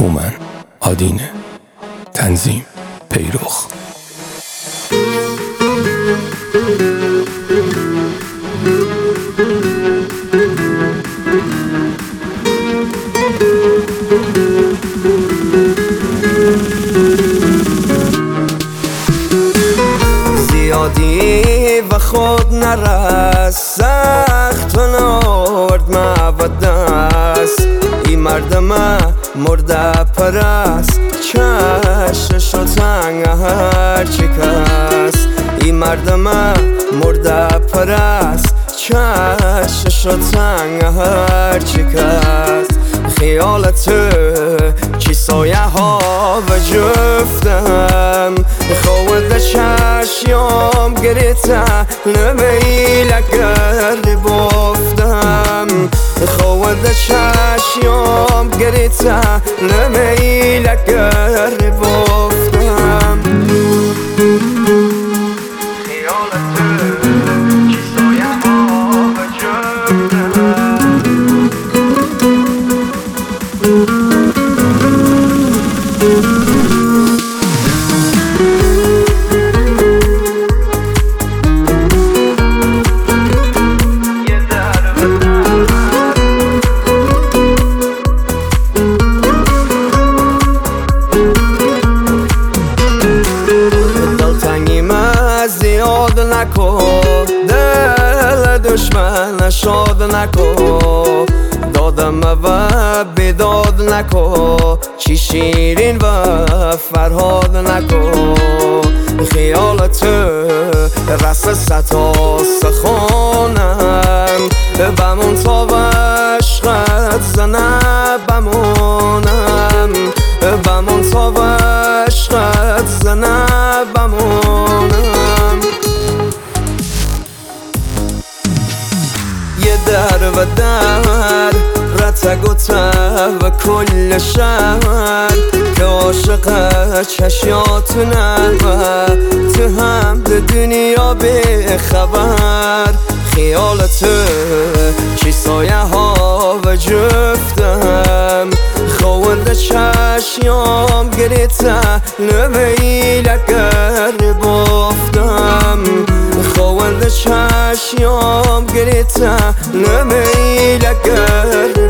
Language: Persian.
هومن آدینه. تنظیم پیروخ. زیادی و خود نرس، سخت و نرد مود است. این مردم مرده پرست، چشش و تنگ هرچی کس. این مردم مرده پرست، چشش و تنگ هرچی کس. خیالت چی سایه ها و جفتم، خود چشیام گریته نمیلگر بافتم. خود چشیام گریته نمیلگر بافتم. خیالت چی سایه ها و جفتم. زیاد نکن، دل دشمن شاد نکن. دادم و بیداد نکن، چی شیرین و فرهاد نکن. خیالت رس ستا سخونم، بمون تا و عشقت زنه بمونم. بمون تا و عشقت زنه بمونم. یه در و در رتگ و و کل شهر، که عاشق چشیاتونم تو هم دنیا به خبر. خیالت چی سایه ها و جفتم، خود چشیام گریته نمیلگر بافتم. خود چشیام گریته نمیلگر